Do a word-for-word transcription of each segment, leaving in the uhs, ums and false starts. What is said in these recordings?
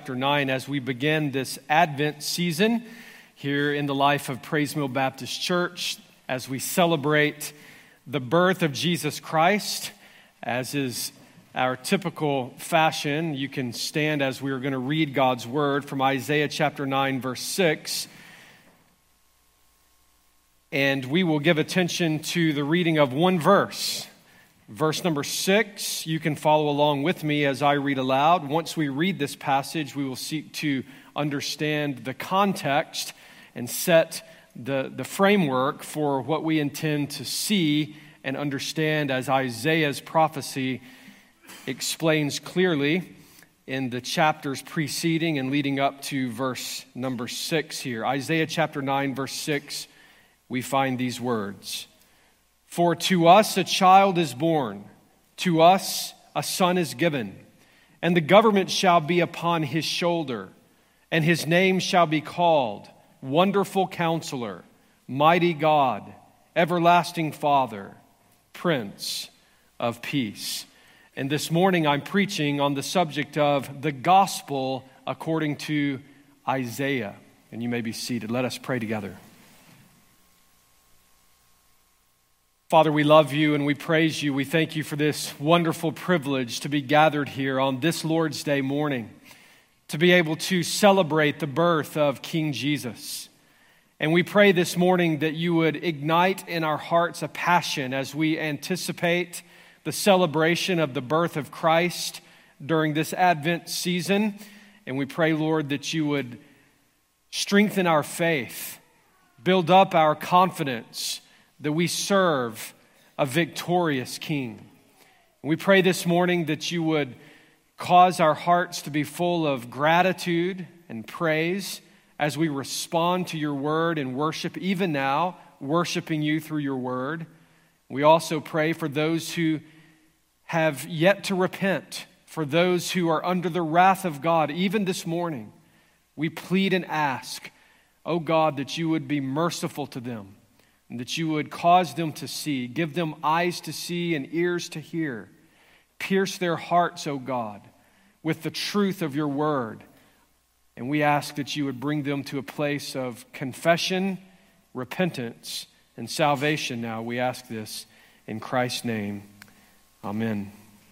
chapter nine as we begin this Advent season here in the life of Praise Mill Baptist Church as we celebrate the birth of Jesus Christ. As is our typical fashion, you can stand as we are going to read God's word from Isaiah chapter nine, verse six. And we will give attention to the reading of one verse. Verse number six, you can follow along with me as I read aloud. Once we read this passage, we will seek to understand the context and set the, the framework for what we intend to see and understand as Isaiah's prophecy explains clearly in the chapters preceding and leading up to verse number six here. Isaiah chapter nine, verse six, we find these words. For to us a child is born, to us a son is given, and the government shall be upon his shoulder, and his name shall be called Wonderful Counselor, Mighty God, Everlasting Father, Prince of Peace. And this morning I'm preaching on the subject of the gospel according to Isaiah. And you may be seated. Let us pray together. Father, we love you and we praise you. We thank you for this wonderful privilege to be gathered here on this Lord's Day morning, to be able to celebrate the birth of King Jesus. And we pray this morning that you would ignite in our hearts a passion as we anticipate the celebration of the birth of Christ during this Advent season. And we pray, Lord, that you would strengthen our faith, build up our confidence that we serve a victorious King. And we pray this morning that you would cause our hearts to be full of gratitude and praise as we respond to your word and worship, even now, worshiping you through your word. We also pray for those who have yet to repent, for those who are under the wrath of God, even this morning. We plead and ask, oh God, that you would be merciful to them, and that you would cause them to see, give them eyes to see and ears to hear. Pierce their hearts, O God, with the truth of your word. And we ask that you would bring them to a place of confession, repentance, and salvation now. We ask this in Christ's name. Amen.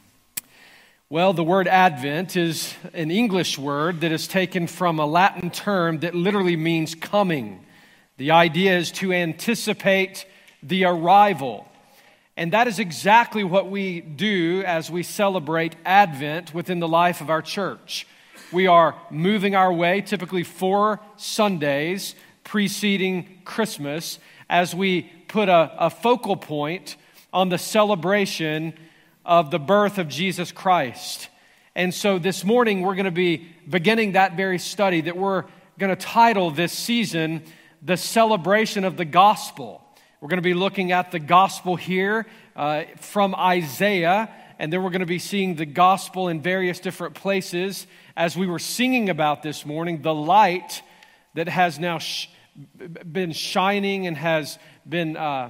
Well, the word Advent is an English word that is taken from a Latin term that literally means coming. The idea is to anticipate the arrival. And that is exactly what we do as we celebrate Advent within the life of our church. We are moving our way, typically four Sundays preceding Christmas, as we put a, a focal point on the celebration of the birth of Jesus Christ. And so this morning we're going to be beginning that very study that we're going to title this season the celebration of the gospel. We're going to be looking at the gospel here uh, from Isaiah, and then we're going to be seeing the gospel in various different places. As we were singing about this morning, the light that has now sh- been shining and has been uh,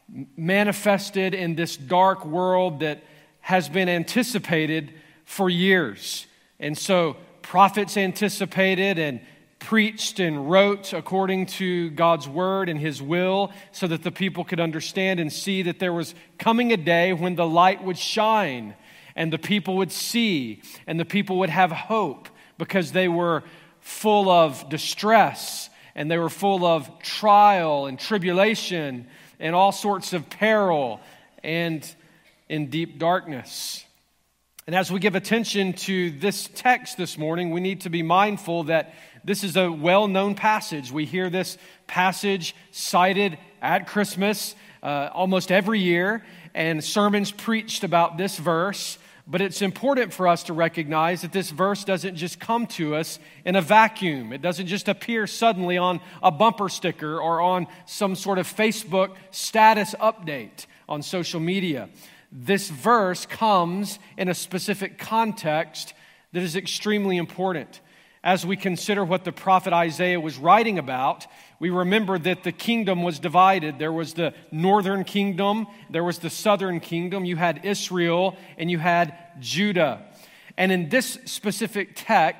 manifested in this dark world that has been anticipated for years. And so prophets anticipated and preached and wrote according to God's word and his will so that the people could understand and see that there was coming a day when the light would shine and the people would see and the people would have hope because they were full of distress and they were full of trial and tribulation and all sorts of peril and in deep darkness. And as we give attention to this text this morning, we need to be mindful that this is a well-known passage. We hear this passage cited at Christmas uh, almost every year, and sermons preached about this verse. But it's important for us to recognize that this verse doesn't just come to us in a vacuum. It doesn't just appear suddenly on a bumper sticker or on some sort of Facebook status update on social media. This verse comes in a specific context that is extremely important. As we consider what the prophet Isaiah was writing about, we remember that the kingdom was divided. There was the northern kingdom, there was the southern kingdom. You had Israel and you had Judah. And in this specific text,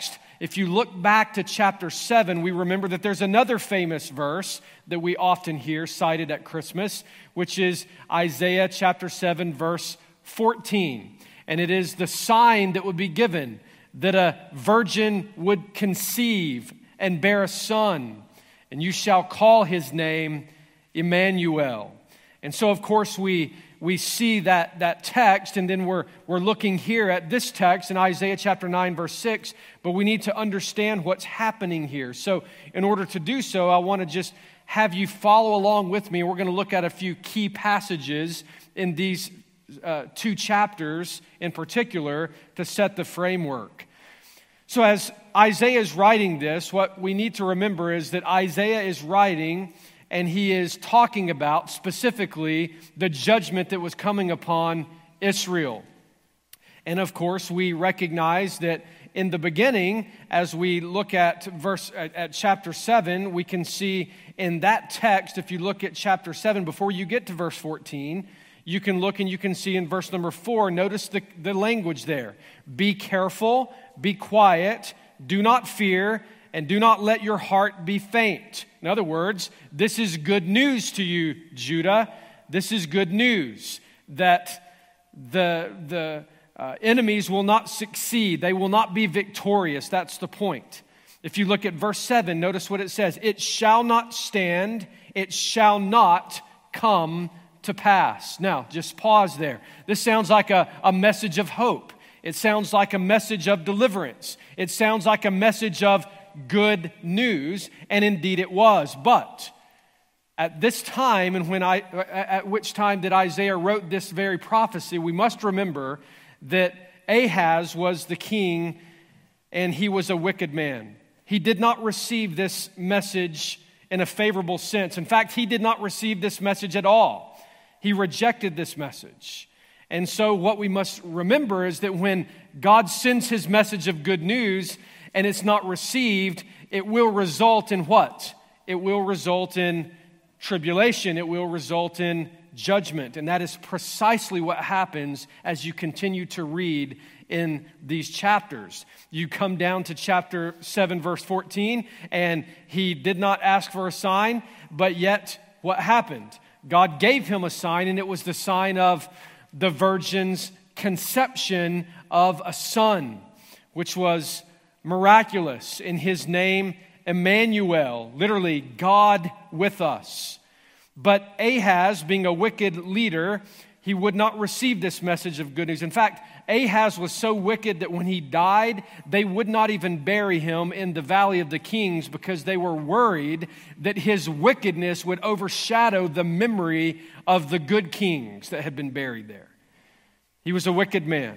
If you look back to chapter seven, we remember that there's another famous verse that we often hear cited at Christmas, which is Isaiah chapter seven, verse fourteen. And it is the sign that would be given, that a virgin would conceive and bear a son, and you shall call his name Emmanuel. And so, of course, we we see that, that text, and then we're, we're looking here at this text in Isaiah chapter nine, verse six, but we need to understand what's happening here. So in order to do so, I want to just have you follow along with me. We're going to look at a few key passages in these uh, two chapters in particular to set the framework. So as Isaiah is writing this, what we need to remember is that Isaiah is writing and he is talking about specifically the judgment that was coming upon Israel. And of course, we recognize that in the beginning, as we look at verse at, at chapter seven, we can see in that text, if you look at chapter seven, before you get to verse fourteen, you can look and you can see in verse number four, notice the, the language there. Be careful, be quiet, do not fear, and do not let your heart be faint. In other words, this is good news to you, Judah. This is good news that the, the uh, enemies will not succeed. They will not be victorious. That's the point. If you look at verse seven, notice what it says. It shall not stand. It shall not come to pass. Now, just pause there. This sounds like a, a message of hope. It sounds like a message of deliverance. It sounds like a message of good news, and indeed it was. But at this time, and when I, at which time that Isaiah wrote this very prophecy, we must remember that Ahaz was the king, and he was a wicked man. He did not receive this message in a favorable sense. In fact, he did not receive this message at all. He rejected this message. And so what we must remember is that when God sends his message of good news and it's not received, it will result in what? It will result in tribulation. It will result in judgment. And that is precisely what happens as you continue to read in these chapters. You come down to chapter seven, verse fourteen, and he did not ask for a sign, but yet what happened? God gave him a sign, and it was the sign of the virgin's conception of a son, which was miraculous. In his name, Emmanuel, literally God with us. But Ahaz, being a wicked leader, he would not receive this message of good news. In fact, Ahaz was so wicked that when he died, they would not even bury him in the Valley of the Kings because they were worried that his wickedness would overshadow the memory of the good kings that had been buried there. He was a wicked man.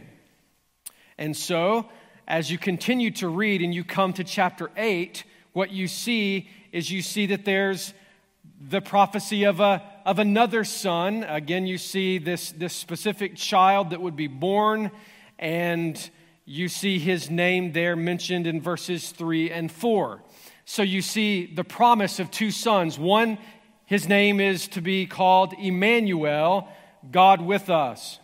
And so, as you continue to read and you come to chapter eight, what you see is you see that there's the prophecy of a of another son. Again, you see this, this specific child that would be born, and you see his name there mentioned in verses three and four. So you see the promise of two sons. One, his name is to be called Emmanuel, God with us.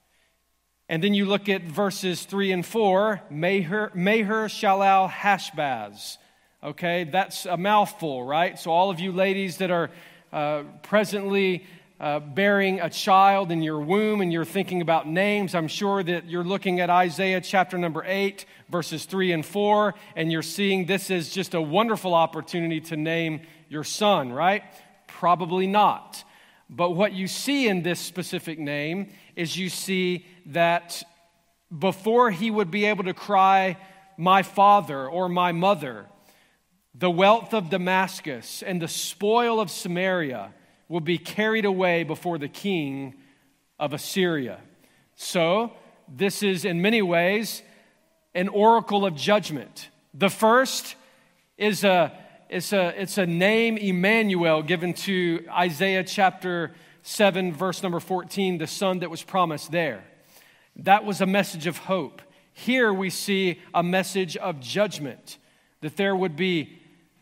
And then you look at verses three and four, Meher, Meher Shalal Hashbaz. Okay, that's a mouthful, right? So all of you ladies that are uh, presently uh, bearing a child in your womb and you're thinking about names, I'm sure that you're looking at Isaiah chapter number eight, verses three and four, and you're seeing this as just a wonderful opportunity to name your son, right? Probably not. But what you see in this specific name is you see that before he would be able to cry, my father or my mother, the wealth of Damascus and the spoil of Samaria will be carried away before the king of Assyria. So, this is in many ways an oracle of judgment. The first is a it's a it's a name, Emmanuel, given to Isaiah chapter seven, verse number fourteen, the son that was promised there. That was a message of hope. Here we see a message of judgment, that there would be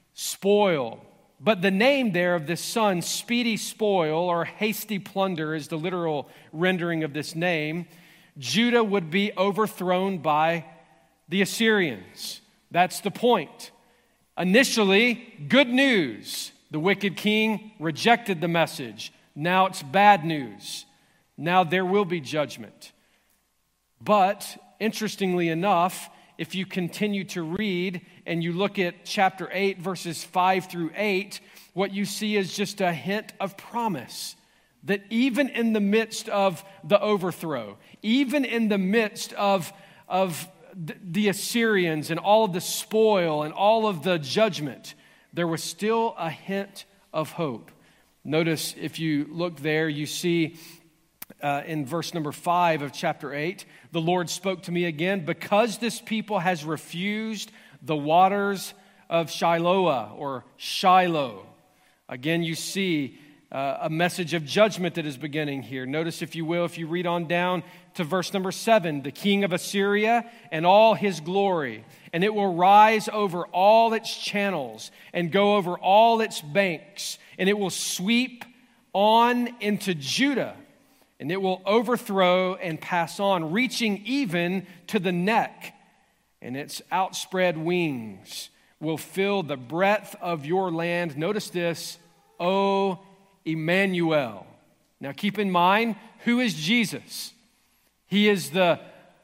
spoil. But the name there of this son, speedy spoil or hasty plunder, is the literal rendering of this name. Judah would be overthrown by the Assyrians. That's the point. Initially, good news. The wicked king rejected the message. Now it's bad news. Now there will be judgment. But, interestingly enough, if you continue to read and you look at chapter eight, verses five through eight, what you see is just a hint of promise. That even in the midst of the overthrow, even in the midst of, of the Assyrians and all of the spoil and all of the judgment, there was still a hint of hope. Notice if you look there, you see uh, in verse number five of chapter eight, the Lord spoke to me again, because this people has refused the waters of Shiloah or Shiloh. Again, you see uh, a message of judgment that is beginning here. Notice, if you will, if you read on down to verse number seven, the king of Assyria and all his glory, and it will rise over all its channels and go over all its banks, and it will sweep on into Judah, and it will overthrow and pass on, reaching even to the neck, and its outspread wings will fill the breadth of your land. Notice this, O Emmanuel. Now keep in mind, who is Jesus? He is the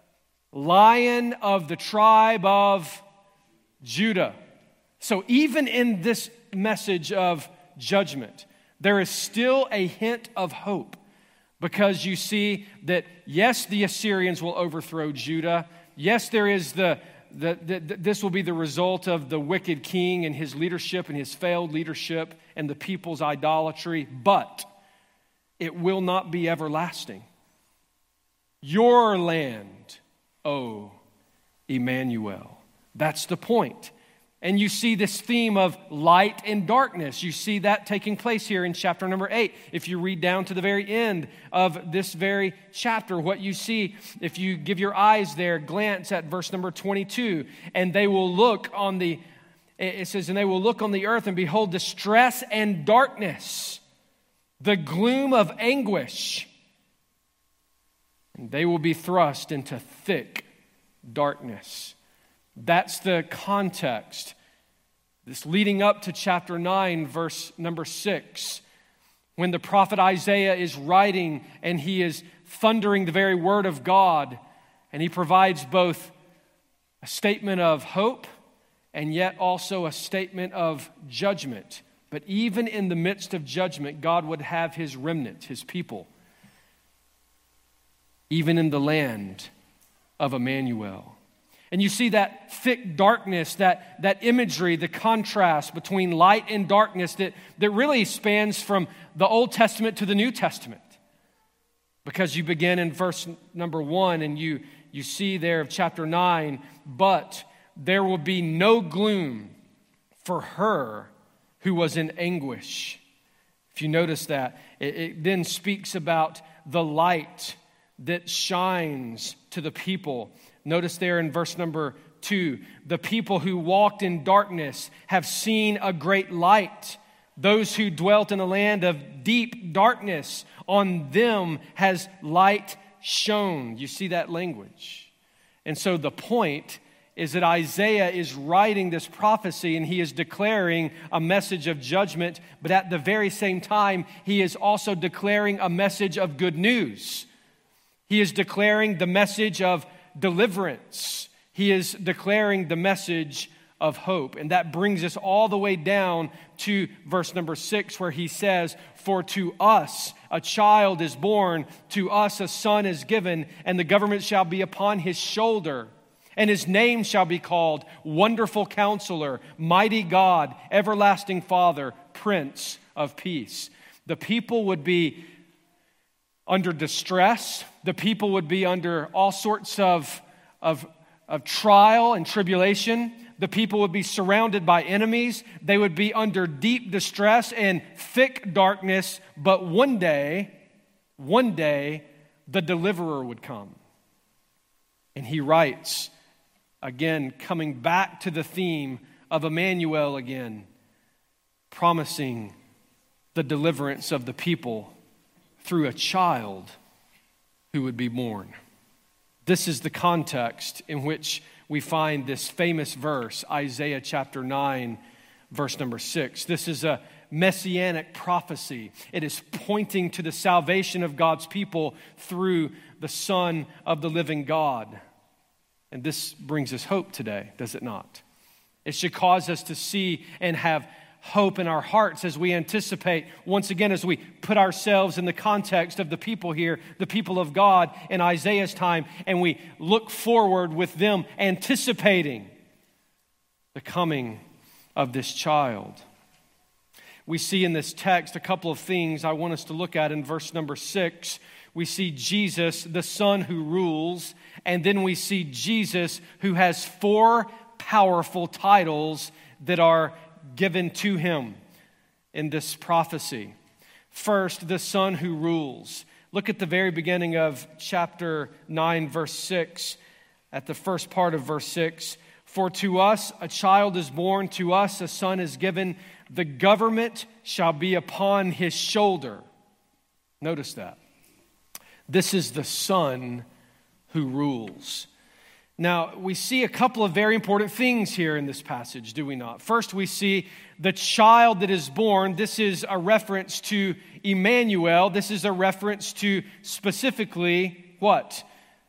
Lion of the tribe of Judah. So even in this message of judgment, there is still a hint of hope, because you see that, yes, the Assyrians will overthrow Judah. Yes, there is the, the, the, the this will be the result of the wicked king and his leadership and his failed leadership and the people's idolatry, but it will not be everlasting. Your land, O Emmanuel. That's the point. And you see this theme of light and darkness. You see that taking place here in chapter number eight. If you read down to the very end of this very chapter, what you see, if you give your eyes there, glance at verse number twenty-two, and they will look on the, it says, and they will look on the earth and behold distress and darkness, the gloom of anguish, and they will be thrust into thick darkness. That's the context. This leading up to chapter nine, verse number six, when the prophet Isaiah is writing and he is thundering the very word of God, and he provides both a statement of hope and yet also a statement of judgment. But even in the midst of judgment, God would have his remnant, his people, even in the land of Emmanuel. And you see that thick darkness, that, that imagery, the contrast between light and darkness that, that really spans from the Old Testament to the New Testament. Because you begin in verse number one and you, you see there of chapter nine, but there will be no gloom for her who was in anguish. If you notice that, it, it then speaks about the light that shines to the people. Notice there in verse number two, the people who walked in darkness have seen a great light. Those who dwelt in a land of deep darkness, on them has light shone. You see that language. And so the point is that Isaiah is writing this prophecy and he is declaring a message of judgment, but at the very same time, he is also declaring a message of good news. He is declaring the message of deliverance. He is declaring the message of hope. And that brings us all the way down to verse number six, where he says, "For to us a child is born, to us a son is given, and the government shall be upon his shoulder. And his name shall be called Wonderful Counselor, Mighty God, Everlasting Father, Prince of Peace." The people would be under distress. The people would be under all sorts of, of, of trial and tribulation. The people would be surrounded by enemies. They would be under deep distress and thick darkness. But one day, one day, the deliverer would come. And he writes, again, coming back to the theme of Emmanuel again, promising the deliverance of the people through a child who would be born. This is the context in which we find this famous verse, Isaiah chapter nine, verse number six. This is a messianic prophecy. It is pointing to the salvation of God's people through the Son of the living God. And this brings us hope today, does it not? It should cause us to see and have hope in our hearts as we anticipate, once again, as we put ourselves in the context of the people here, the people of God in Isaiah's time, and we look forward with them anticipating the coming of this child. We see in this text a couple of things I want us to look at in verse number six. We see Jesus, the Son who rules, and then we see Jesus who has four powerful titles that are given to him in this prophecy. First, the Son who rules. Look at the very beginning of chapter nine, verse six, at the first part of verse six. For to us a child is born, to us a son is given, the government shall be upon his shoulder. Notice that. This is the Son who rules. Now, we see a couple of very important things here in this passage, do we not? First, we see the child that is born. This is a reference to Emmanuel. This is a reference to specifically what?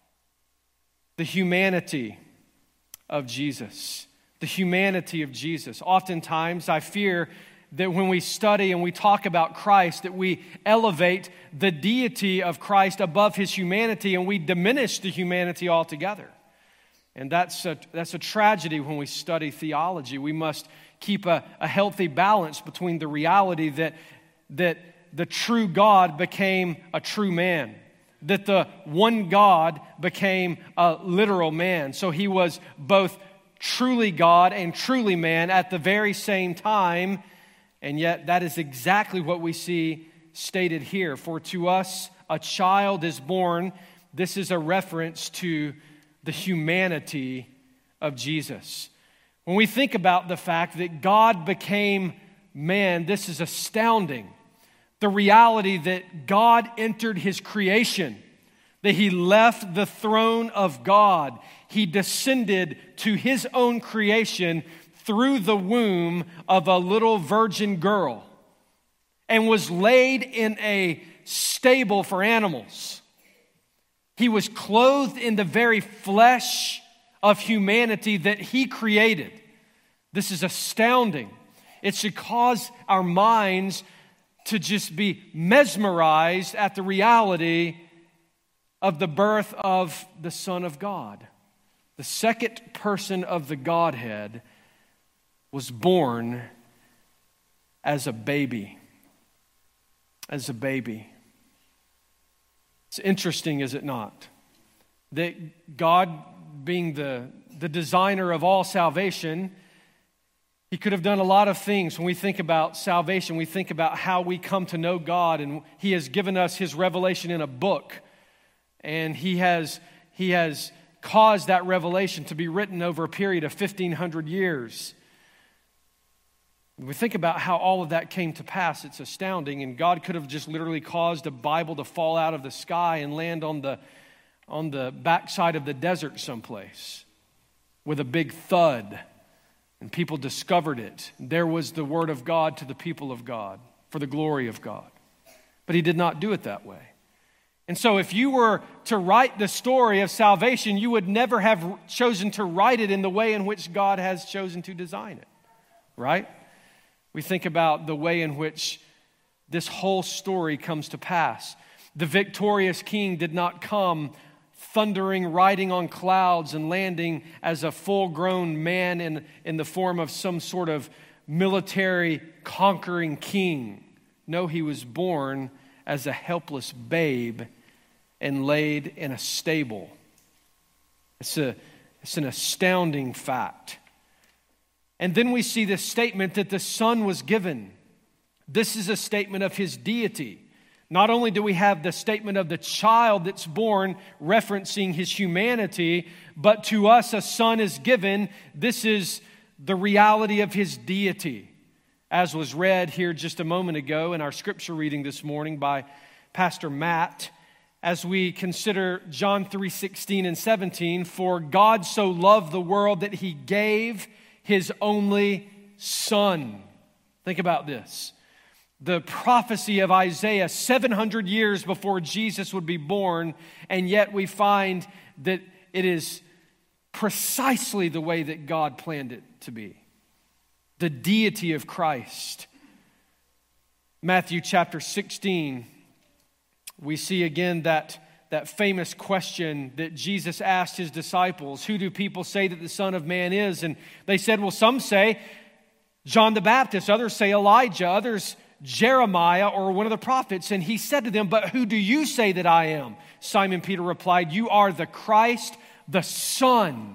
The humanity of Jesus. The humanity of Jesus. Oftentimes, I fear that when we study and we talk about Christ, that we elevate the deity of Christ above his humanity and we diminish the humanity altogether. And that's a, that's a tragedy when we study theology. We must keep a, a healthy balance between the reality that, that the true God became a true man, that the one God became a literal man. So he was both truly God and truly man at the very same time, and yet that is exactly what we see stated here. For to us a child is born. This is a reference to the humanity of Jesus. When we think about the fact that God became man, this is astounding. The reality that God entered his creation, that he left the throne of God. He descended to his own creation through the womb of a little virgin girl and was laid in a stable for animals. He was clothed in the very flesh of humanity that he created. This is astounding. It should cause our minds to just be mesmerized at the reality of the birth of the Son of God. The second person of the Godhead was born as a baby. As a baby. It's interesting, is it not? That God, being the, the designer of all salvation, he could have done a lot of things. When we think about salvation, we think about how we come to know God, and he has given us his revelation in a book. And he has, he has caused that revelation to be written over a period of fifteen hundred years. When we think about how all of that came to pass, it's astounding. And God could have just literally caused a Bible to fall out of the sky and land on the, on the backside of the desert someplace with a big thud. And people discovered it. There was the word of God to the people of God for the glory of God. But he did not do it that way. And so if you were to write the story of salvation, you would never have chosen to write it in the way in which God has chosen to design it, right? We think about the way in which this whole story comes to pass. The victorious king did not come thundering, riding on clouds and landing as a full-grown man in, in the form of some sort of military conquering king. No, he was born as a helpless babe and laid in a stable. It's a, it's an astounding fact. And then we see this statement that the Son was given. This is a statement of his deity. Not only do we have the statement of the child that's born referencing his humanity, but to us a son is given. This is the reality of his deity, as was read here just a moment ago in our scripture reading this morning by Pastor Matt, as we consider John three sixteen and seventeen, for God so loved the world that he gave his only Son. Think about this. The prophecy of Isaiah seven hundred years before Jesus would be born, and yet we find that it is precisely the way that God planned it to be. The deity of Christ. Matthew chapter sixteen, we see again that, that famous question that Jesus asked his disciples, who do people say that the Son of Man is? And they said, well, some say John the Baptist, others say Elijah, others Jeremiah or one of the prophets. And he said to them, but who do you say that I am? Simon Peter replied, you are the Christ, the Son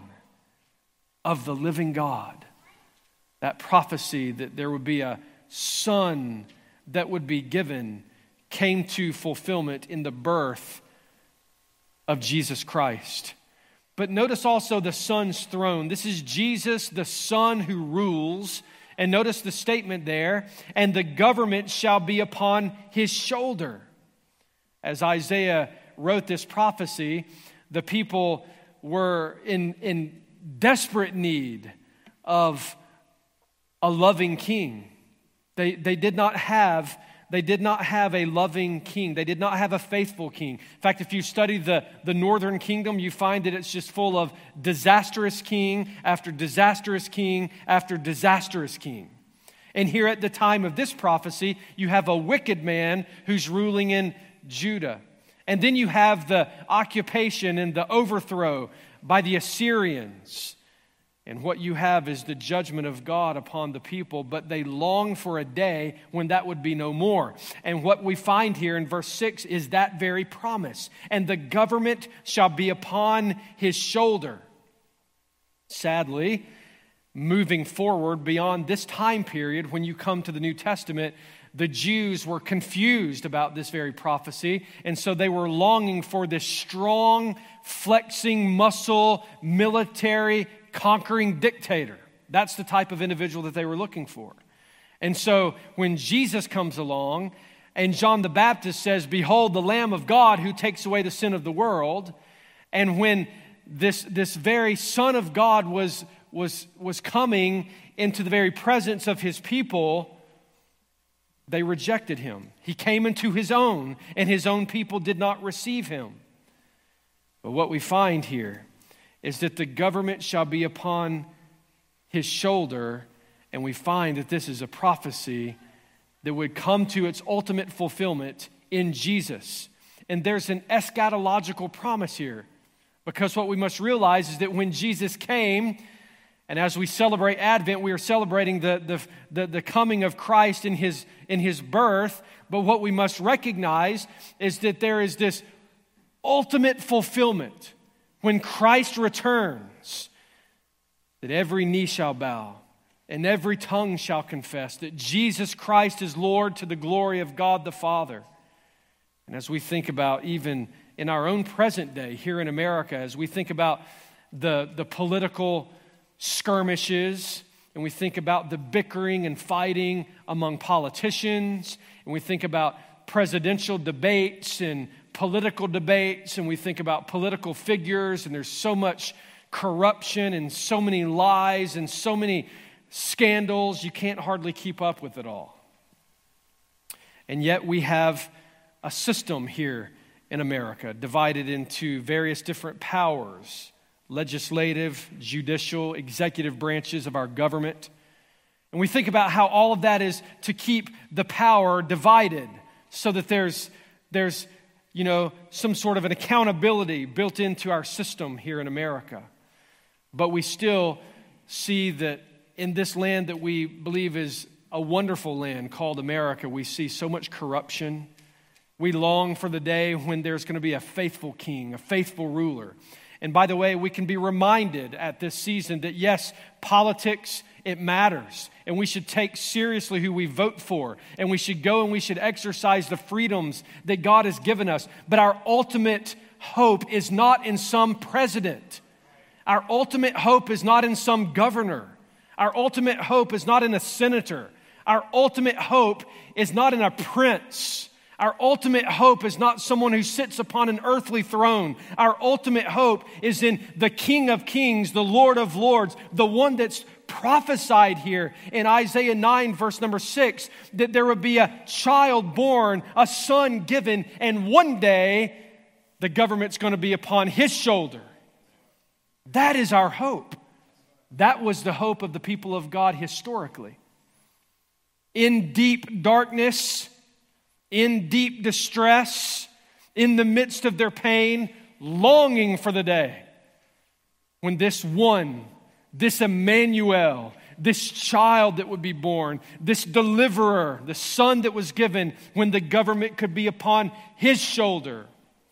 of the living God. That prophecy that there would be a son that would be given came to fulfillment in the birth of Jesus Christ. But notice also the Son's throne. This is Jesus, the Son who rules. And notice the statement there, and the government shall be upon his shoulder. As Isaiah wrote this prophecy, the people were in, in desperate need of a loving king. They, they did not have They did not have a loving king. They did not have a faithful king. In fact, if you study the, the northern kingdom, you find that it's just full of disastrous king after disastrous king after disastrous king. And here at the time of this prophecy, you have a wicked man who's ruling in Judah. And then you have the occupation and the overthrow by the Assyrians. And what you have is the judgment of God upon the people, but they long for a day when that would be no more. And what we find here in verse six is that very promise. And the government shall be upon his shoulder. Sadly, moving forward beyond this time period, when you come to the New Testament, the Jews were confused about this very prophecy, and so they were longing for this strong, flexing muscle, military, conquering dictator. That's the type of individual that they were looking for. And so when Jesus comes along and John the Baptist says, behold, the Lamb of God who takes away the sin of the world, and when this, this very Son of God was, was, was coming into the very presence of his people, they rejected him. He came into his own, and his own people did not receive him. But what we find here is that the government shall be upon his shoulder, and we find that this is a prophecy that would come to its ultimate fulfillment in Jesus. And there's an eschatological promise here, because what we must realize is that when Jesus came, and as we celebrate Advent, we are celebrating the, the, the, the coming of Christ in his, in his birth, but what we must recognize is that there is this ultimate fulfillment when Christ returns, that every knee shall bow and every tongue shall confess that Jesus Christ is Lord to the glory of God the Father. And as we think about even in our own present day here in America, as we think about the, the political skirmishes, and we think about the bickering and fighting among politicians, and we think about presidential debates and political debates, and we think about political figures, and there's so much corruption and so many lies and so many scandals, you can't hardly keep up with it all. And yet we have a system here in America divided into various different powers, legislative, judicial, executive branches of our government. And we think about how all of that is to keep the power divided so that there's there's you know, some sort of an accountability built into our system here in America. But we still see that in this land that we believe is a wonderful land called America, we see so much corruption. We long for the day when there's going to be a faithful king, a faithful ruler. And by the way, we can be reminded at this season that yes, politics, it matters. And we should take seriously who we vote for. And we should go and we should exercise the freedoms that God has given us. But our ultimate hope is not in some president. Our ultimate hope is not in some governor. Our ultimate hope is not in a senator. Our ultimate hope is not in a prince. Our ultimate hope is not someone who sits upon an earthly throne. Our ultimate hope is in the King of Kings, the Lord of Lords, the one that's prophesied here in Isaiah nine, verse number six, that there would be a child born, a son given, and one day the government's going to be upon his shoulder. That is our hope. That was the hope of the people of God historically. In deep darkness, in deep distress, in the midst of their pain, longing for the day when this one, this Emmanuel, this child that would be born, this deliverer, the son that was given, when the government could be upon his shoulder.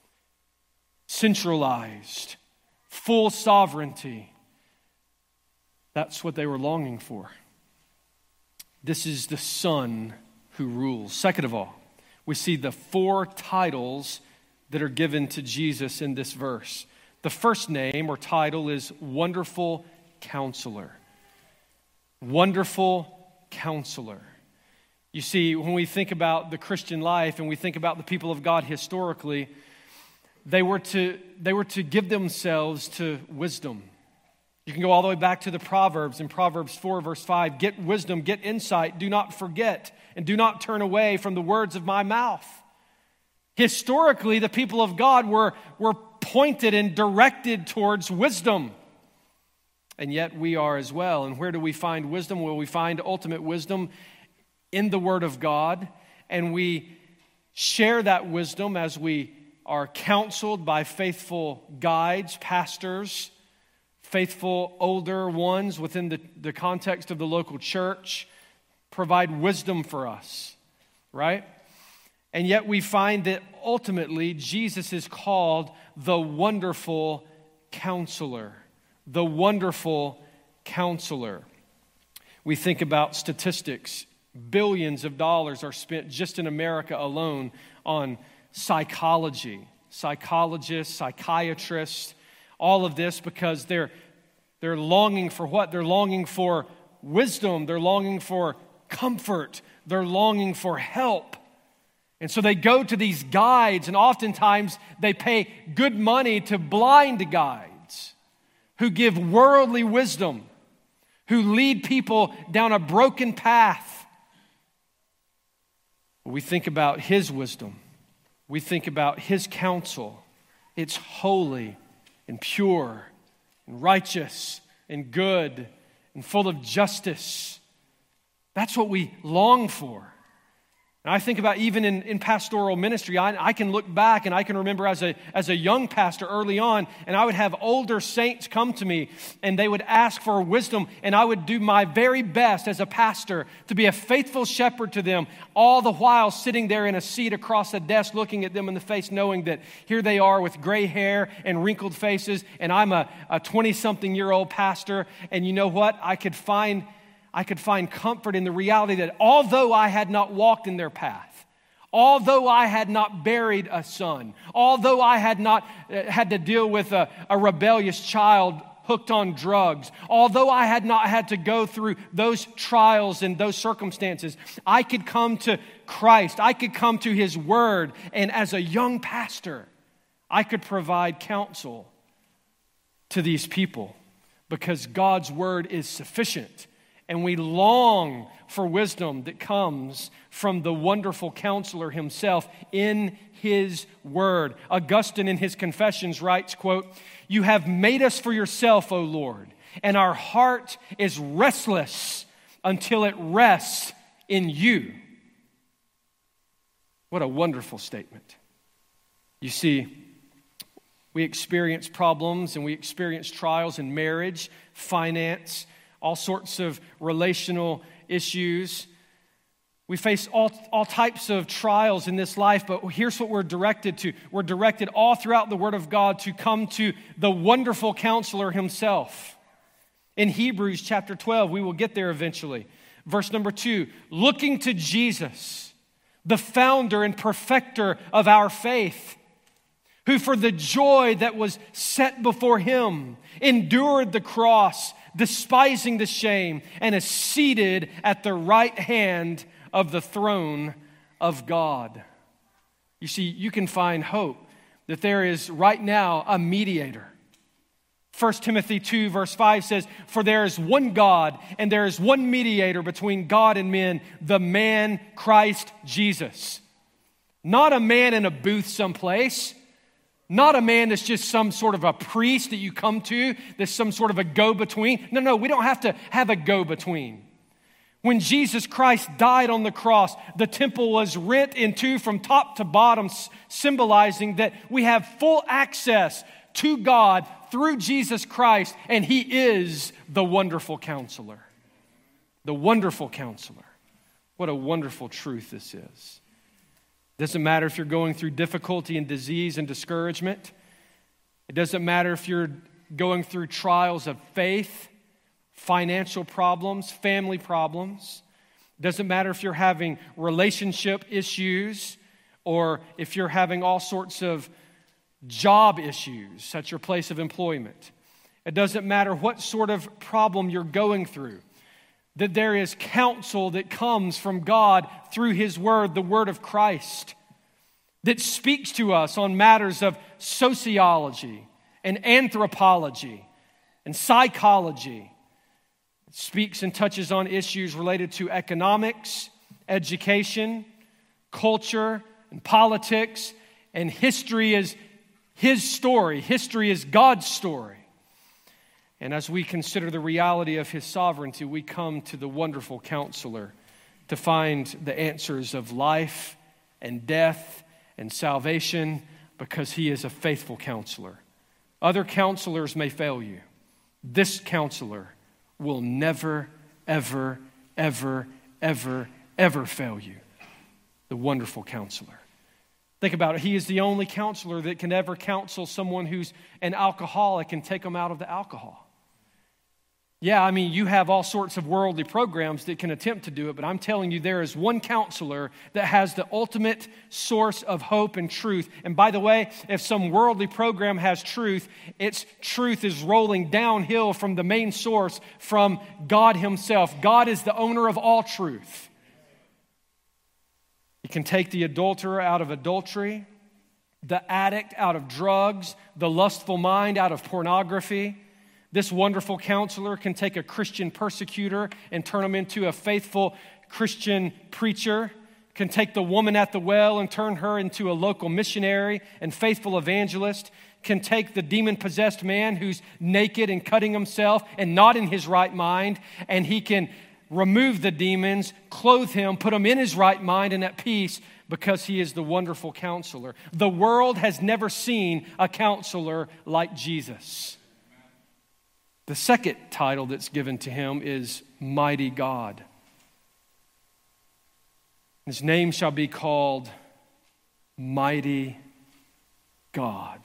Centralized, full sovereignty. That's what they were longing for. This is the Son who rules. Second of all, we see the four titles that are given to Jesus in this verse. The first name or title is Wonderful Counselor. Wonderful Counselor. You see, when we think about the Christian life and we think about the people of God historically, they were to, they were to give themselves to wisdom. You can go all the way back to the Proverbs in Proverbs four, verse five. Get wisdom, get insight, do not forget, and do not turn away from the words of my mouth. Historically, the people of God were, were pointed and directed towards wisdom. And yet we are as well. And where do we find wisdom? Well, we find ultimate wisdom in the Word of God. And we share that wisdom as we are counseled by faithful guides, pastors, faithful older ones within the, the context of the local church, provide wisdom for us, right? And yet we find that ultimately Jesus is called the Wonderful Counselor. The Wonderful Counselor. We think about statistics. Billions of dollars are spent just in America alone on psychology, psychologists, psychiatrists, all of this because they're they're longing for what? They're longing for wisdom. They're longing for comfort. They're longing for help. And so they go to these guides, and oftentimes they pay good money to blind guides who give worldly wisdom, who lead people down a broken path. We think about His wisdom. We think about His counsel. It's holy and pure and righteous and good and full of justice. That's what we long for. And I think about even in, in pastoral ministry, I, I can look back and I can remember as a, as a young pastor early on, and I would have older saints come to me and they would ask for wisdom, and I would do my very best as a pastor to be a faithful shepherd to them, all the while sitting there in a seat across a desk looking at them in the face, knowing that here they are with gray hair and wrinkled faces, and I'm a twenty-something-year-old pastor, and you know what? I could find... I could find comfort in the reality that although I had not walked in their path, although I had not buried a son, although I had not had to deal with a, a rebellious child hooked on drugs, although I had not had to go through those trials and those circumstances, I could come to Christ. I could come to His Word. And as a young pastor, I could provide counsel to these people because God's Word is sufficient. And we long for wisdom that comes from the wonderful counselor himself in His Word. Augustine in his Confessions writes, quote, "You have made us for yourself, O Lord, and our heart is restless until it rests in you." What a wonderful statement. You see, we experience problems and we experience trials in marriage, finance, all sorts of relational issues. We face all, all types of trials in this life, but here's what we're directed to. We're directed all throughout the Word of God to come to the wonderful counselor Himself. In Hebrews chapter twelve, we will get there eventually. Verse number two, looking to Jesus, the founder and perfecter of our faith, who for the joy that was set before Him endured the cross, despising the shame, and is seated at the right hand of the throne of God. You see, you can find hope that there is right now a mediator. First Timothy two verse five says, "For there is one God and there is one mediator between God and men, the man Christ Jesus." Not a man in a booth someplace. Not a man that's just some sort of a priest that you come to, that's some sort of a go-between. No, no, we don't have to have a go-between. When Jesus Christ died on the cross, the temple was rent in two from top to bottom, symbolizing that we have full access to God through Jesus Christ, and He is the wonderful counselor. The wonderful counselor. What a wonderful truth this is. It doesn't matter if you're going through difficulty and disease and discouragement. It doesn't matter if you're going through trials of faith, financial problems, family problems. It doesn't matter if you're having relationship issues or if you're having all sorts of job issues at your place of employment. It doesn't matter what sort of problem you're going through. That there is counsel that comes from God through His Word, the Word of Christ, that speaks to us on matters of sociology and anthropology and psychology. It speaks and touches on issues related to economics, education, culture, and politics, and history is His story. History is God's story. And as we consider the reality of His sovereignty, we come to the wonderful counselor to find the answers of life and death and salvation because He is a faithful counselor. Other counselors may fail you. This counselor will never, ever, ever, ever, ever fail you. The wonderful counselor. Think about it. He is the only counselor that can ever counsel someone who's an alcoholic and take them out of the alcohol. Yeah, I mean, you have all sorts of worldly programs that can attempt to do it, but I'm telling you, there is one counselor that has the ultimate source of hope and truth. And by the way, if some worldly program has truth, its truth is rolling downhill from the main source, from God Himself. God is the owner of all truth. He can take the adulterer out of adultery, the addict out of drugs, the lustful mind out of pornography. This wonderful counselor can take a Christian persecutor and turn him into a faithful Christian preacher, can take the woman at the well and turn her into a local missionary and faithful evangelist, can take the demon-possessed man who's naked and cutting himself and not in his right mind, and he can remove the demons, clothe him, put him in his right mind and at peace because He is the wonderful counselor. The world has never seen a counselor like Jesus. The second title that's given to Him is Mighty God. His name shall be called Mighty God.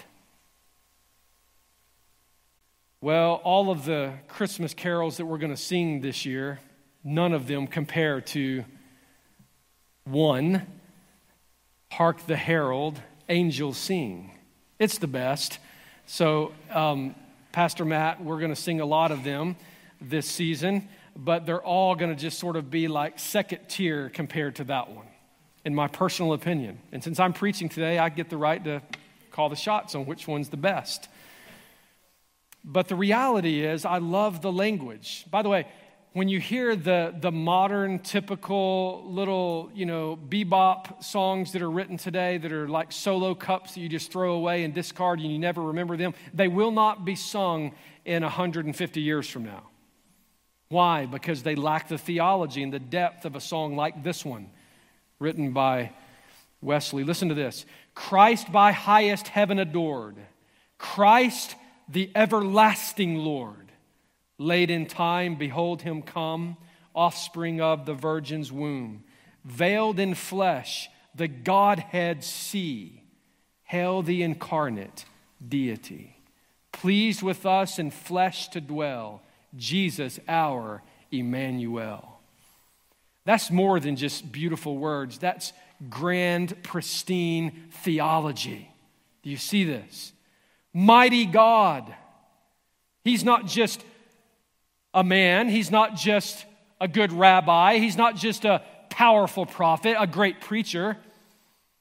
Well, all of the Christmas carols that we're going to sing this year, none of them compare to one, Hark the Herald, Angels Sing. It's the best. So, um, Pastor Matt, we're going to sing a lot of them this season, but they're all going to just sort of be like second tier compared to that one, in my personal opinion. And since I'm preaching today, I get the right to call the shots on which one's the best. But the reality is, I love the language. By the way, when you hear the, the modern, typical little, you know, bebop songs that are written today that are like solo cups that you just throw away and discard and you never remember them, they will not be sung in one hundred fifty years from now. Why? Because they lack the theology and the depth of a song like this one, written by Wesley. Listen to this. Christ by highest heaven adored, Christ the everlasting Lord. Late in time, behold Him come, offspring of the Virgin's womb. Veiled in flesh, the Godhead see. Hail the incarnate deity. Pleased with us in flesh to dwell, Jesus our Emmanuel. That's more than just beautiful words. That's grand, pristine theology. Do you see this? Mighty God. He's not just a man. He's not just a good rabbi. He's not just a powerful prophet, a great preacher.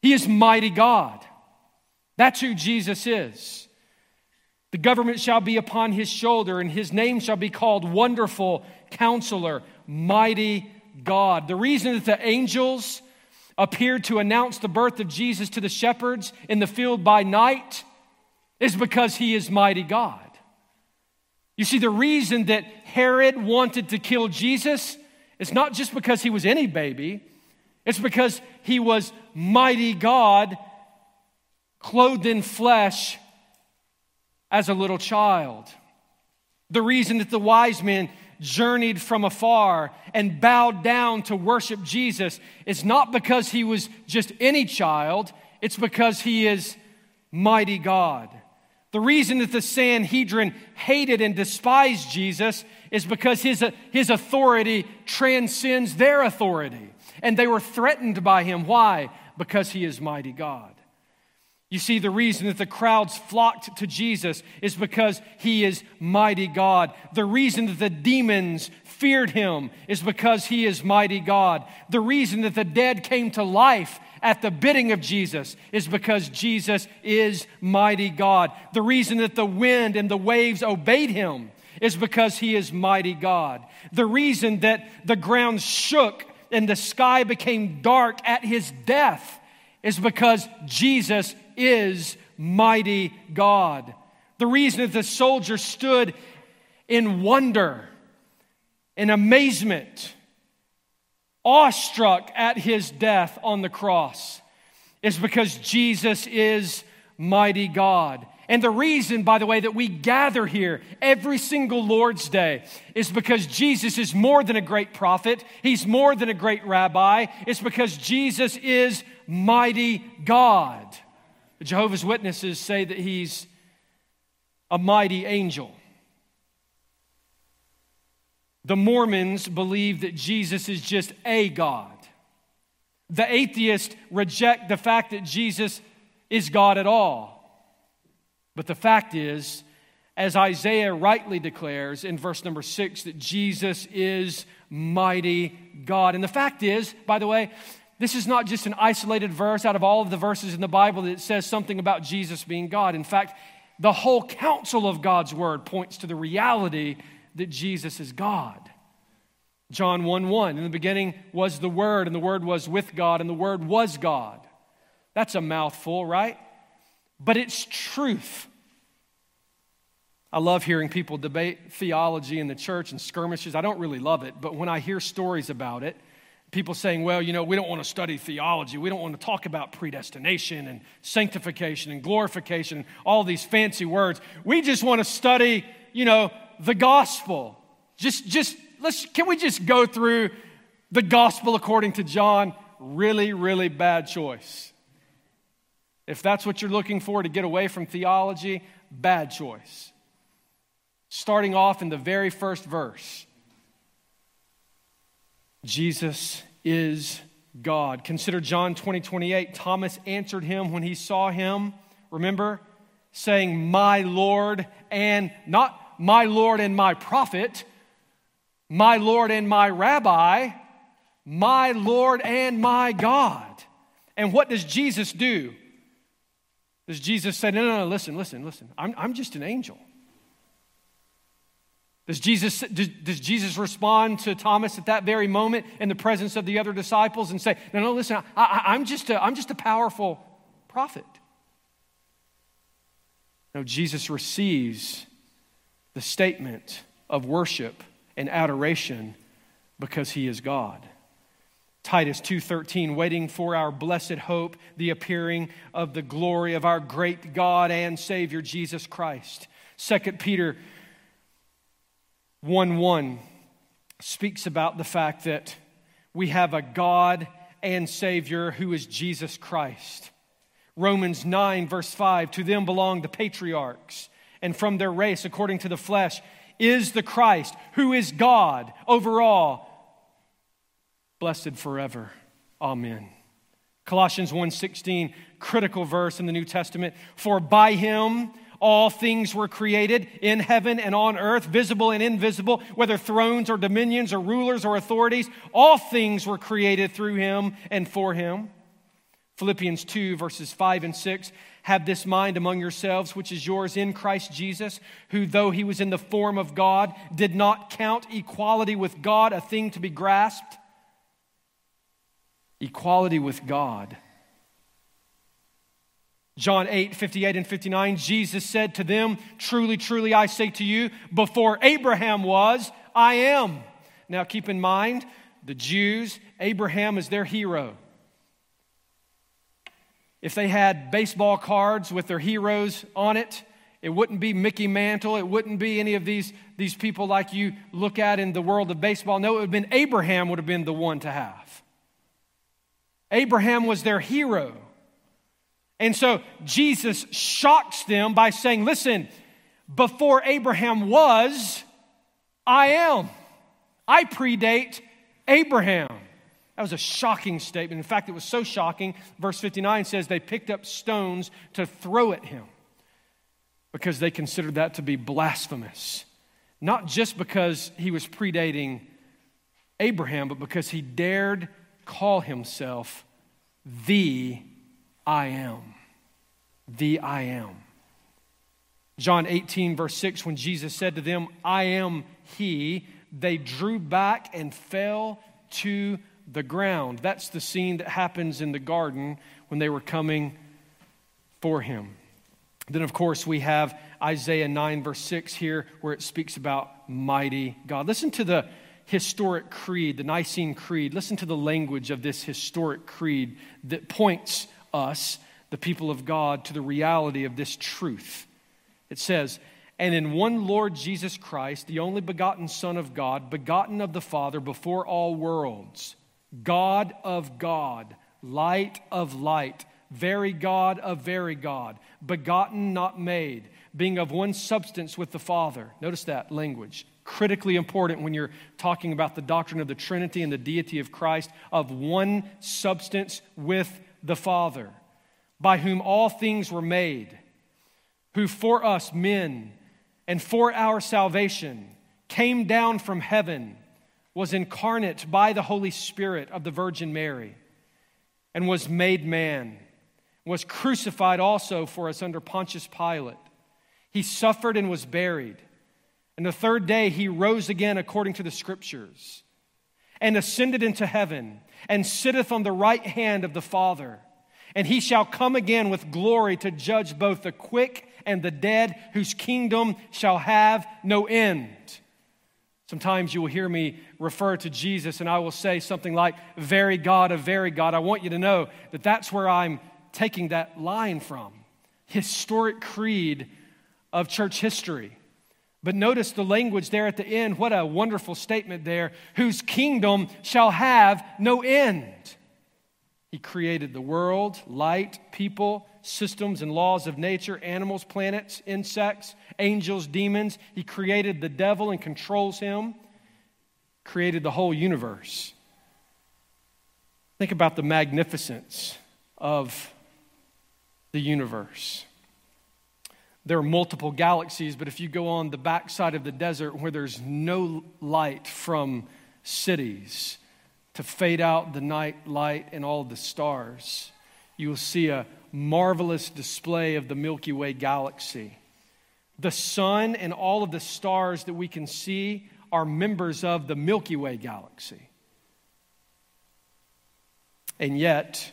He is mighty God. That's who Jesus is. The government shall be upon his shoulder, and his name shall be called Wonderful Counselor, Mighty God. The reason that the angels appeared to announce the birth of Jesus to the shepherds in the field by night is because he is mighty God. You see, the reason that Herod wanted to kill Jesus is not just because he was any baby. It's because he was mighty God, clothed in flesh as a little child. The reason that the wise men journeyed from afar and bowed down to worship Jesus is not because he was just any child. It's because he is mighty God. The reason that the Sanhedrin hated and despised Jesus is because his, his authority transcends their authority. And they were threatened by him. Why? Because he is mighty God. You see, the reason that the crowds flocked to Jesus is because he is mighty God. The reason that the demons feared him is because he is mighty God. The reason that the dead came to life at the bidding of Jesus is because Jesus is mighty God. The reason that the wind and the waves obeyed him is because he is mighty God. The reason that the ground shook and the sky became dark at his death is because Jesus is mighty God. The reason that the soldiers stood in wonder, in amazement, awestruck at his death on the cross is because Jesus is mighty God. And the reason, by the way, that we gather here every single Lord's Day is because Jesus is more than a great prophet. He's more than a great rabbi. It's because Jesus is mighty God. The Jehovah's Witnesses say that he's a mighty angel. The Mormons believe that Jesus is just a God. The atheists reject the fact that Jesus is God at all. But the fact is, as Isaiah rightly declares in verse number six, that Jesus is mighty God. And the fact is, by the way, this is not just an isolated verse out of all of the verses in the Bible that says something about Jesus being God. In fact, the whole counsel of God's word points to the reality that Jesus is God. John one one, in the beginning was the Word, and the Word was with God, and the Word was God. That's a mouthful, right? But it's truth. I love hearing people debate theology in the church and skirmishes. I don't really love it, but when I hear stories about it, people saying, well, you know, we don't want to study theology. We don't want to talk about predestination and sanctification and glorification and all these fancy words. We just want to study, you know, the gospel. Just, just, let's, can we just go through the gospel according to John? Really, really bad choice. If that's what you're looking for to get away from theology, bad choice. Starting off in the very first verse, Jesus is God. Consider John twenty, twenty-eight. Thomas answered him when he saw him, remember, saying, my Lord, and not my Lord and my prophet, my Lord and my rabbi, my Lord and my God. And what does Jesus do? Does Jesus say, no, no, no, listen, listen, listen. I'm, I'm just an angel. Does Jesus, does, does Jesus respond to Thomas at that very moment in the presence of the other disciples and say, no, no, listen, I, I, I'm, just a, I'm just a powerful prophet? No, Jesus receives the statement of worship and adoration because he is God. Titus two thirteen, waiting for our blessed hope, the appearing of the glory of our great God and Savior, Jesus Christ. Second Peter one one speaks about the fact that we have a God and Savior who is Jesus Christ. Romans nine verse five, to them belong the patriarchs, and from their race, according to the flesh, is the Christ, who is God over all, blessed forever. Amen. Colossians one sixteen, critical verse in the New Testament. For by him all things were created in heaven and on earth, visible and invisible, whether thrones or dominions or rulers or authorities. All things were created through him and for him. Philippians two, verses five and six, have this mind among yourselves, which is yours in Christ Jesus, who, though he was in the form of God, did not count equality with God a thing to be grasped. Equality with God. John eight, fifty-eight and fifty-nine, Jesus said to them, truly, truly, I say to you, before Abraham was, I am. Now keep in mind, the Jews, Abraham is their hero. If they had baseball cards with their heroes on it, it wouldn't be Mickey Mantle. It wouldn't be any of these, these people like you look at in the world of baseball. No, it would have been Abraham would have been the one to have. Abraham was their hero. And so Jesus shocks them by saying, listen, before Abraham was, I am. I predate Abraham. That was a shocking statement. In fact, it was so shocking, verse fifty-nine says they picked up stones to throw at him because they considered that to be blasphemous. Not just because he was predating Abraham, but because he dared call himself the I am. The I am. John eighteen, verse six, when Jesus said to them, I am he, they drew back and fell to the ground. That's the scene that happens in the garden when they were coming for him. Then, of course, we have Isaiah nine, verse six here, where it speaks about mighty God. Listen to the historic creed, the Nicene Creed. Listen to the language of this historic creed that points us, the people of God, to the reality of this truth. It says, and in one Lord Jesus Christ, the only begotten Son of God, begotten of the Father before all worlds, God of God, light of light, very God of very God, begotten, not made, being of one substance with the Father. Notice that language. Critically important when you're talking about the doctrine of the Trinity and the deity of Christ, of one substance with the Father, by whom all things were made, who for us men and for our salvation came down from heaven, was incarnate by the Holy Spirit of the Virgin Mary, and was made man, was crucified also for us under Pontius Pilate. He suffered and was buried. And the third day he rose again according to the Scriptures, and ascended into heaven, and sitteth on the right hand of the Father. And he shall come again with glory to judge both the quick and the dead, whose kingdom shall have no end. Sometimes you will hear me refer to Jesus and I will say something like, very God of very God. I want you to know that that's where I'm taking that line from. Historic creed of church history. But notice the language there at the end. What a wonderful statement there. Whose kingdom shall have no end. He created the world, light, people, systems and laws of nature, animals, planets, insects, angels, demons. He created the devil and controls him. Created the whole universe. Think about the magnificence of the universe. There are multiple galaxies, but if you go on the backside of the desert where there's no light from cities to fade out the night light and all the stars, you will see a marvelous display of the Milky Way galaxy. The sun and all of the stars that we can see are members of the Milky Way galaxy. And yet,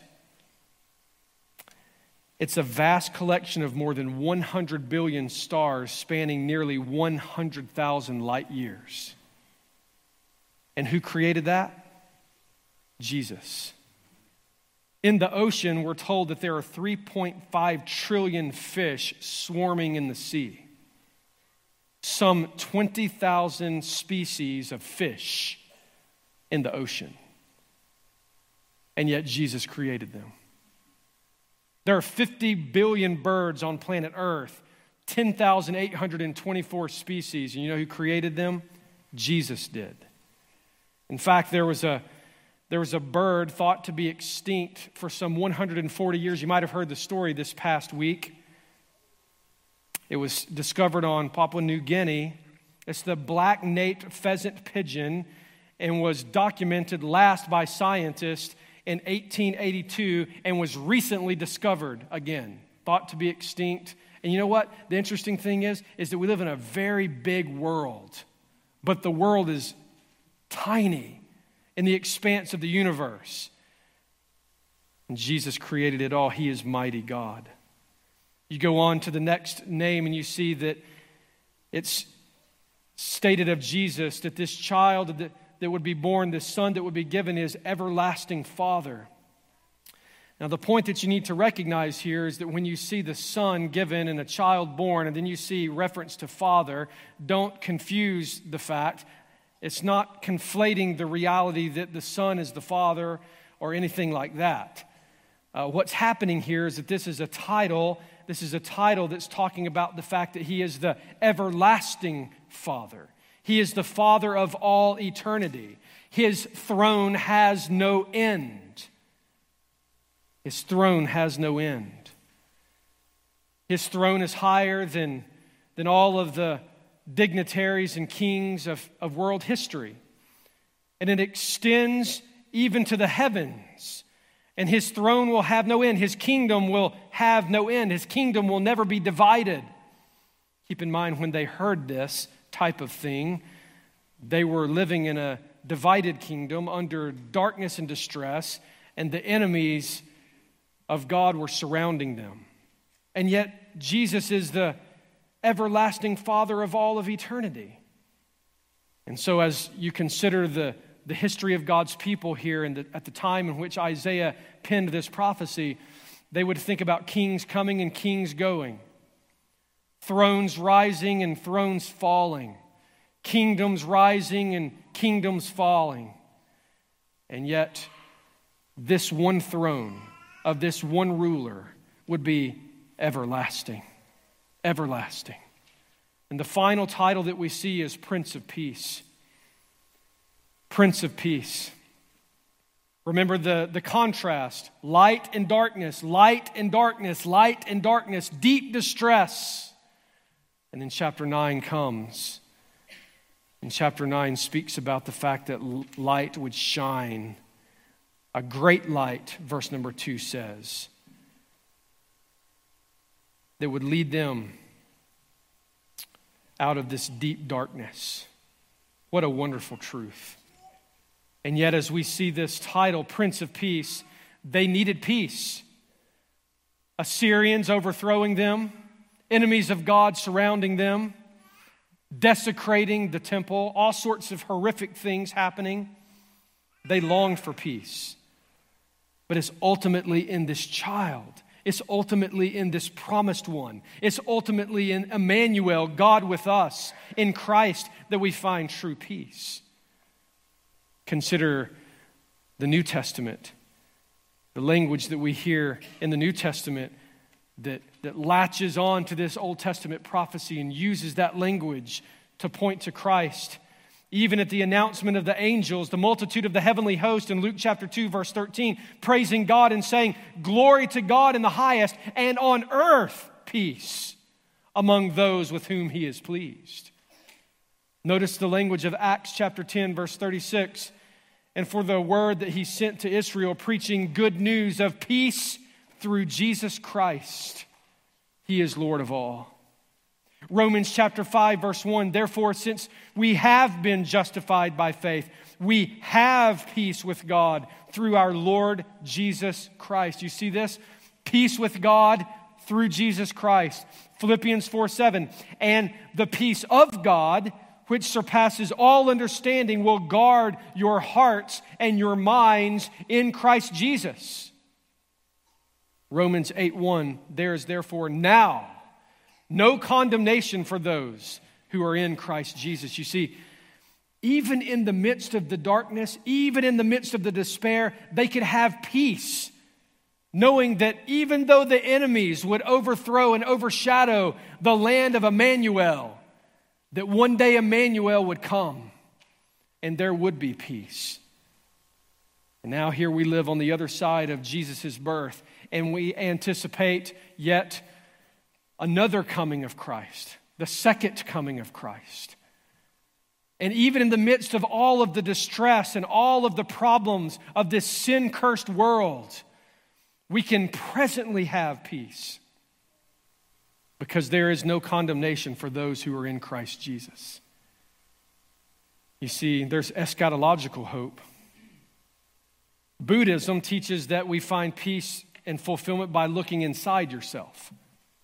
it's a vast collection of more than one hundred billion stars spanning nearly one hundred thousand light years. And who created that? Jesus. In the ocean, we're told that there are three point five trillion fish swarming in the sea. Some twenty thousand species of fish in the ocean. And yet Jesus created them. There are fifty billion birds on planet Earth, ten thousand eight hundred twenty-four species. And you know who created them? Jesus did. In fact, there was a There was a bird thought to be extinct for some one hundred forty years. You might have heard the story this past week. It was discovered on Papua New Guinea. It's the black-naped pheasant pigeon and was documented last by scientists in eighteen eighty-two and was recently discovered again, thought to be extinct. And you know what? The interesting thing is, is that we live in a very big world, but the world is tiny in the expanse of the universe. And Jesus created it all. He is mighty God. You go on to the next name and you see that it's stated of Jesus that this child that, that would be born, this son that would be given, is everlasting Father. Now, the point that you need to recognize here is that when you see the son given and a child born, and then you see reference to Father, don't confuse the fact. It's not conflating the reality that the son is the Father or anything like that. Uh, what's happening here is that this is a title. This is a title that's talking about the fact that he is the everlasting Father. He is the Father of all eternity. His throne has no end. His throne has no end. His throne is higher than, than all of the dignitaries and kings of, of world history. And it extends even to the heavens. And his throne will have no end. His kingdom will have no end. His kingdom will never be divided. Keep in mind, when they heard this type of thing, they were living in a divided kingdom under darkness and distress, and the enemies of God were surrounding them. And yet, Jesus is the everlasting Father of all of eternity. And so as you consider the, the history of God's people here and at the time in which Isaiah penned this prophecy, they would think about kings coming and kings going, thrones rising and thrones falling, kingdoms rising and kingdoms falling. And yet, this one throne of this one ruler would be everlasting. Everlasting. And the final title that we see is Prince of Peace. Prince of Peace. Remember the, the contrast. Light and darkness, light and darkness, light and darkness, deep distress. And then chapter nine comes. And chapter nine speaks about the fact that light would shine. A great light, verse number two says, that would lead them out of this deep darkness. What a wonderful truth. And yet, as we see this title, Prince of Peace, they needed peace. Assyrians overthrowing them, enemies of God surrounding them, desecrating the temple, all sorts of horrific things happening. They longed for peace. But it's ultimately in this child. It's ultimately in this promised one. It's ultimately in Emmanuel, God with us, in Christ, that we find true peace. Consider the New Testament, the language that we hear in the New Testament that, that latches on to this Old Testament prophecy and uses that language to point to Christ. Even at the announcement of the angels, the multitude of the heavenly host in Luke chapter two, verse thirteen, praising God and saying, "Glory to God in the highest, and on earth peace among those with whom he is pleased." Notice the language of Acts chapter ten, verse thirty-six. "And for the word that he sent to Israel, preaching good news of peace through Jesus Christ. He is Lord of all." Romans chapter five, verse one, "Therefore, since we have been justified by faith, we have peace with God through our Lord Jesus Christ." You see this? Peace with God through Jesus Christ. Philippians four seven, "And the peace of God, which surpasses all understanding, will guard your hearts and your minds in Christ Jesus." Romans eight one, "There is therefore now no condemnation for those who are in Christ Jesus." You see, even in the midst of the darkness, even in the midst of the despair, they could have peace, knowing that even though the enemies would overthrow and overshadow the land of Emmanuel, that one day Emmanuel would come and there would be peace. And now here we live on the other side of Jesus' birth, and we anticipate yet another coming of Christ, the second coming of Christ. And even in the midst of all of the distress and all of the problems of this sin-cursed world, we can presently have peace because there is no condemnation for those who are in Christ Jesus. You see, there's eschatological hope. Buddhism teaches that we find peace and fulfillment by looking inside yourself.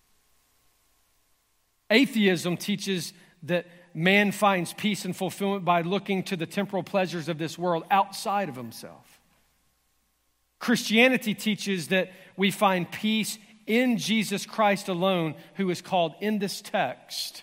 Atheism teaches that man finds peace and fulfillment by looking to the temporal pleasures of this world outside of himself. Christianity teaches that we find peace in Jesus Christ alone, who is called in this text,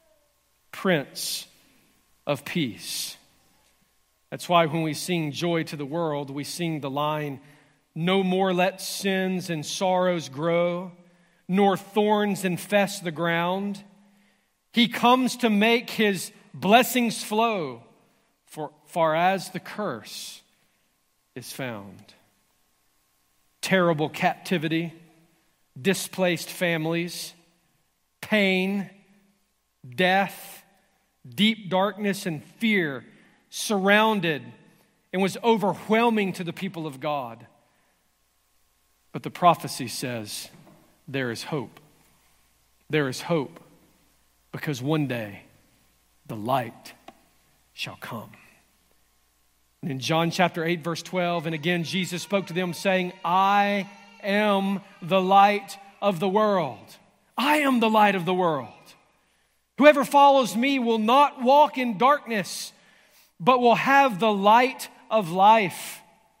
Prince of Peace. That's why when we sing Joy to the World, we sing the line, "No more let sins and sorrows grow, nor thorns infest the ground. He comes to make his blessings flow, for far as the curse is found." Terrible captivity, displaced families, pain, death, deep darkness and fear surrounded and was overwhelming to the people of God. But the prophecy says there is hope. There is hope because one day the light shall come. And in John chapter eight, verse twelve, and again Jesus spoke to them saying, "I am the light of the world. I am the light of the world. Whoever follows me will not walk in darkness, but will have the light of life."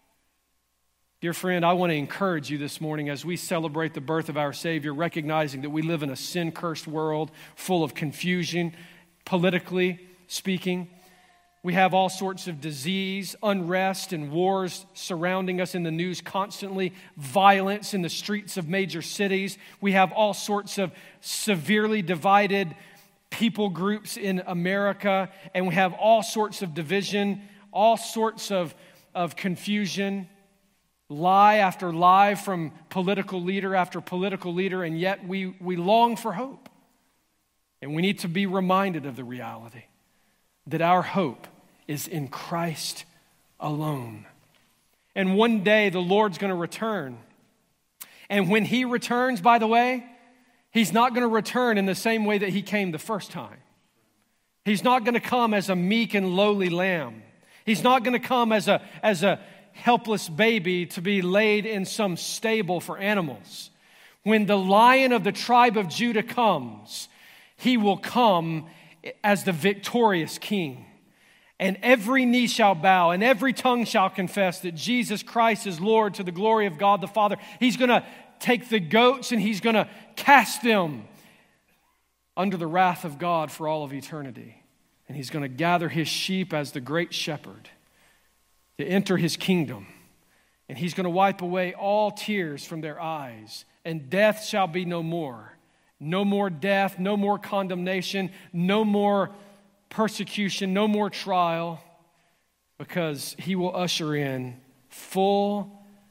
Dear friend, I want to encourage you this morning as we celebrate the birth of our Savior, recognizing that we live in a sin-cursed world full of confusion, politically speaking. We have all sorts of disease, unrest, and wars surrounding us in the news constantly, violence in the streets of major cities. We have all sorts of severely divided people groups in America, and we have all sorts of division, all sorts of, of confusion, lie after lie from political leader after political leader, and yet we, we long for hope. And we need to be reminded of the reality that our hope is in Christ alone. And one day the Lord's going to return. And when he returns, by the way, he's not going to return in the same way that he came the first time. He's not going to come as a meek and lowly lamb. He's not going to come as a, as a helpless baby to be laid in some stable for animals. When the Lion of the tribe of Judah comes, he will come as the victorious king. And every knee shall bow and every tongue shall confess that Jesus Christ is Lord to the glory of God the Father. He's going to take the goats and he's going to cast them under the wrath of God for all of eternity. And he's going to gather his sheep as the great shepherd to enter his kingdom. And he's going to wipe away all tears from their eyes. And death shall be no more. No more death, no more condemnation, no more persecution, no more trial, because he will usher in full,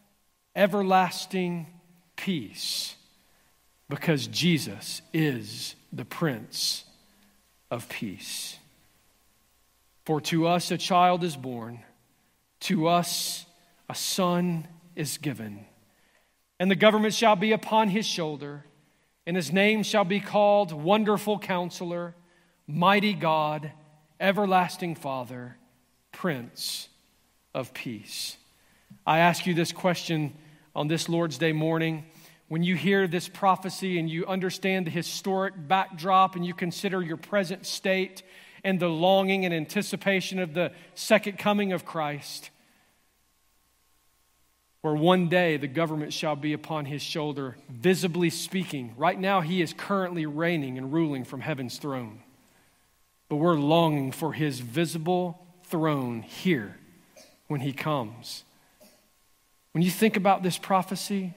everlasting peace, because Jesus is the Prince of Peace. For to us a child is born, to us a son is given, and the government shall be upon his shoulder, and his name shall be called Wonderful Counselor, Mighty God, Everlasting Father, Prince of Peace. I ask you this question on this Lord's Day morning. When you hear this prophecy and you understand the historic backdrop and you consider your present state and the longing and anticipation of the second coming of Christ, where one day the government shall be upon his shoulder, visibly speaking. Right now he is currently reigning and ruling from heaven's throne. But we're longing for his visible throne here when he comes. When you think about this prophecy,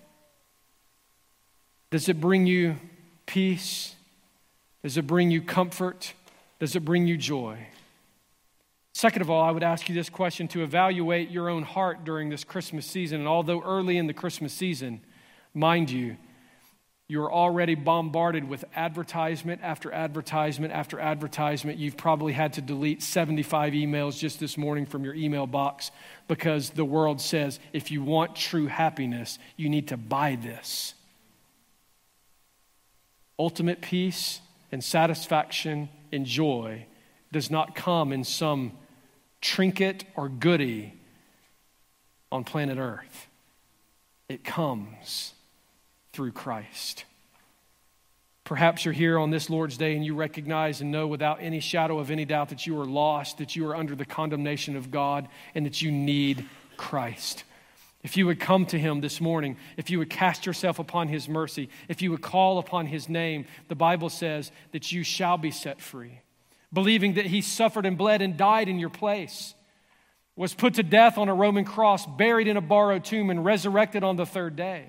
does it bring you peace? Does it bring you comfort? Does it bring you joy? Second of all, I would ask you this question to evaluate your own heart during this Christmas season. And although early in the Christmas season, mind you, You're already bombarded with advertisement after advertisement after advertisement. You've probably had to delete seventy-five emails just this morning from your email box because the world says if you want true happiness, you need to buy this. Ultimate peace and satisfaction and joy does not come in some trinket or goodie on planet Earth. It comes through Christ. Perhaps you're here on this Lord's Day and you recognize and know without any shadow of any doubt that you are lost, that you are under the condemnation of God, and that you need Christ. If you would come to Him this morning, if you would cast yourself upon His mercy, if you would call upon His name, the Bible says that you shall be set free. Believing that He suffered and bled and died in your place, was put to death on a Roman cross, buried in a borrowed tomb, and resurrected on the third day.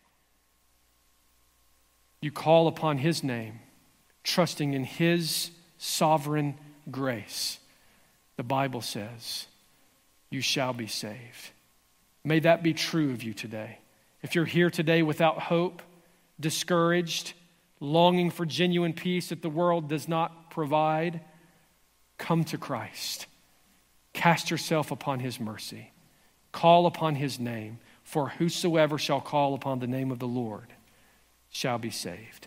You call upon His name, trusting in His sovereign grace. The Bible says, you shall be saved. May that be true of you today. If you're here today without hope, discouraged, longing for genuine peace that the world does not provide, come to Christ. Cast yourself upon His mercy. Call upon His name, for whosoever shall call upon the name of the Lord shall be saved.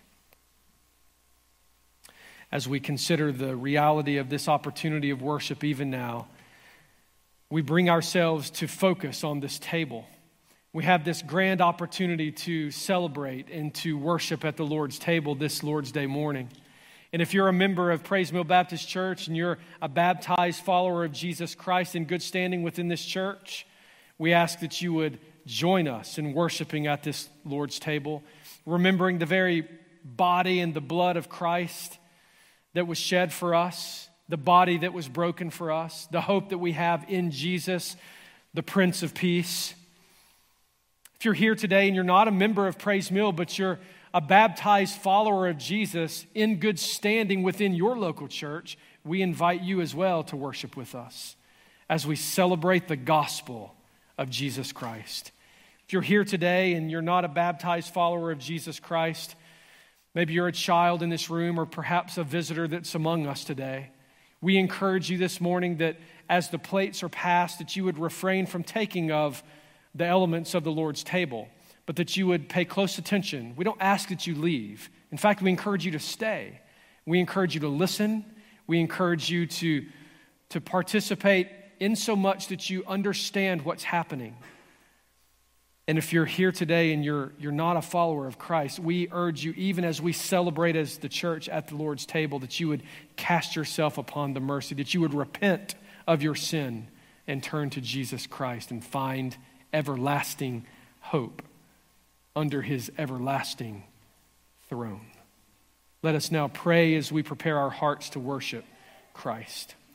As we consider the reality of this opportunity of worship even now, we bring ourselves to focus on this table. We have this grand opportunity to celebrate and to worship at the Lord's table this Lord's Day morning. And if you're a member of Praise Mill Baptist Church and you're a baptized follower of Jesus Christ in good standing within this church, we ask that you would join us in worshiping at this Lord's table, remembering the very body and the blood of Christ that was shed for us, the body that was broken for us, the hope that we have in Jesus, the Prince of Peace. If you're here today and you're not a member of Praise Mill, but you're a baptized follower of Jesus in good standing within your local church, we invite you as well to worship with us as we celebrate the gospel of Jesus Christ. If you're here today and you're not a baptized follower of Jesus Christ, maybe you're a child in this room or perhaps a visitor that's among us today, we encourage you this morning that as the plates are passed, that you would refrain from taking of the elements of the Lord's table, but that you would pay close attention. We don't ask that you leave. In fact, we encourage you to stay. We encourage you to listen. We encourage you to, to participate in so much that you understand what's happening. And if you're here today and you're, you're not a follower of Christ, we urge you, even as we celebrate as the church at the Lord's table, that you would cast yourself upon the mercy, that you would repent of your sin and turn to Jesus Christ and find everlasting hope under His everlasting throne. Let us now pray as we prepare our hearts to worship Christ.